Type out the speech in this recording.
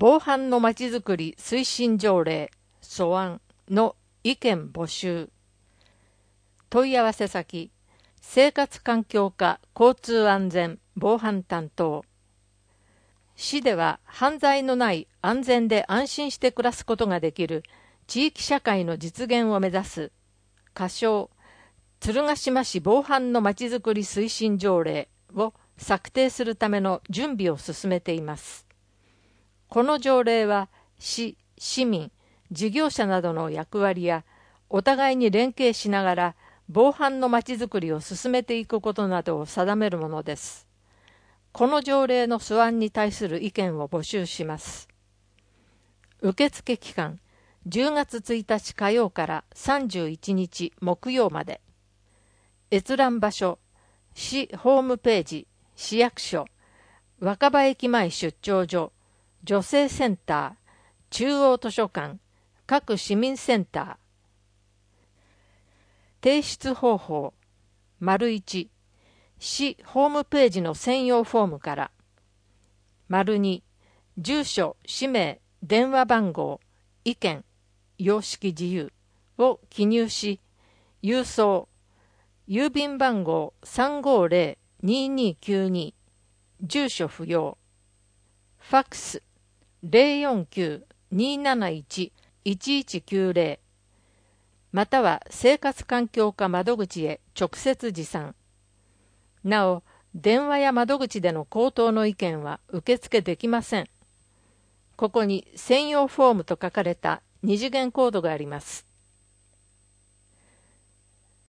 防犯のまちづくり推進条例素案の意見募集。問い合わせ先、生活環境課交通安全防犯担当。市では犯罪のない安全で安心して暮らすことができる地域社会の実現を目指す仮称鶴ヶ島市防犯のまちづくり推進条例を策定するための準備を進めています。この条例は市、市民、事業者などの役割やお互いに連携しながら防犯のまちづくりを進めていくことなどを定めるものです。この条例の素案に対する意見を募集します。受付期間10月1日火曜から31日木曜まで。閲覧場所、市ホームページ、市役所、若葉駅前出張所、女性センター、中央図書館、各市民センター。提出方法、1、市ホームページの専用フォームから。2、住所、氏名、電話番号、意見、様式自由を記入し、郵送、郵便番号350-2292、住所不要。ファックス、049-271-1190、または生活環境課窓口へ直接持参。なお、電話や窓口での口頭の意見は受付できません。ここに専用フォームと書かれた二次元コードがあります。